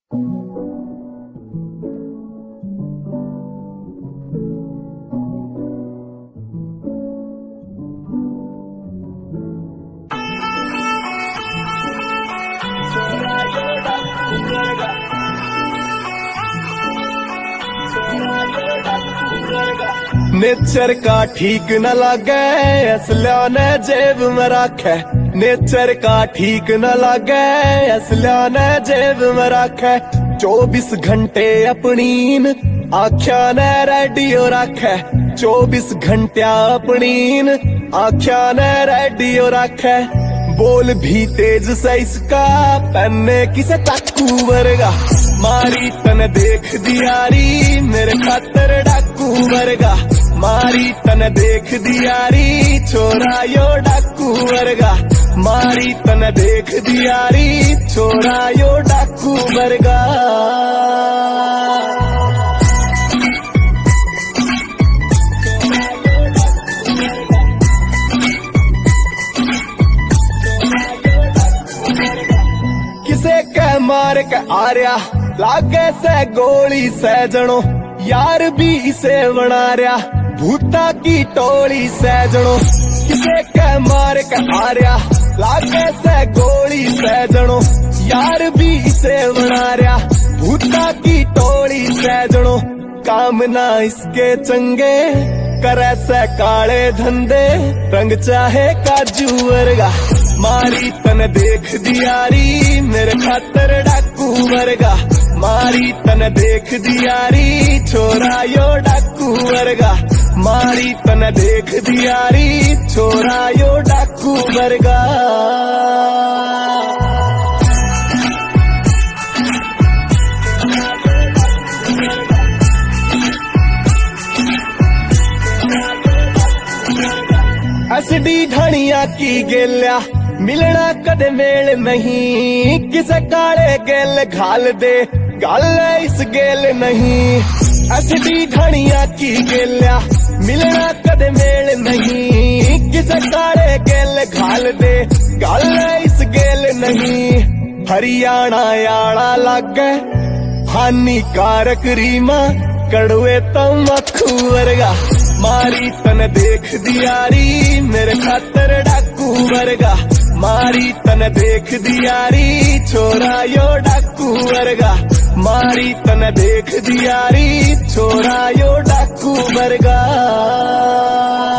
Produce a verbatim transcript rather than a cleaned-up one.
Nature का ठीक न लागे असल्या ने जेब में राखे। नेचर का ठीक न लागे असल्या ने जेब में राखे। चौबीस घंटे अपनी आख्या ने रेडियो राखे। चौबीस घंटे अपनी आख्या ने रेडियो राखे। बोल भी तेज से इसका पन्ने किसे चाकू वर्गा। मारी तन देख दियारी मेरे खातर डाकू वर्गा। मारी तन देख दियारी छोरा यो डाकू वर्गा। मारी तन देख दियारी छोरा यो डाकू वर्गा। किसे कह मार के आर्या लागे से गोली से जनो। यार भी इसे बना रहा भूता की टोली से जनो। किसे कह मार के आर्या लागे से गोली से जनो। यार भी इसे बना रहा भूता की टोली से जनो। काम ना इसके चंगे करे से काले धंधे रंग चाहे काजू वर्गा। मारी तन देख दियारी मेरे खातर डाकू वर्गा। मारी तन देख दियारी छोरा यो डाकू वर्गा। मारी तन देख दियारी छोरा यो डाकू वर्गा। असडी ढणिया की गेल्या मिलना कदे मेल नहीं। किसे काले गेल घाल दे गल इस गेल नहीं। असडी ढणिया की गेल्या मिलना कदे मेल नहीं। किसे काले गेल घाल दे गल इस गेल नहीं। हरियाणा याड़ा लागे हानिकारक रीमा कड़वे तम्बाकू वर्गा। मारी तन देख दियारी मेरे खातर डाकू वर्गा। मारी तन देख दियारी छोरा यो डाकू वर्गा। मारी तन देख दियारी छोरा यो डाकू वर्गा।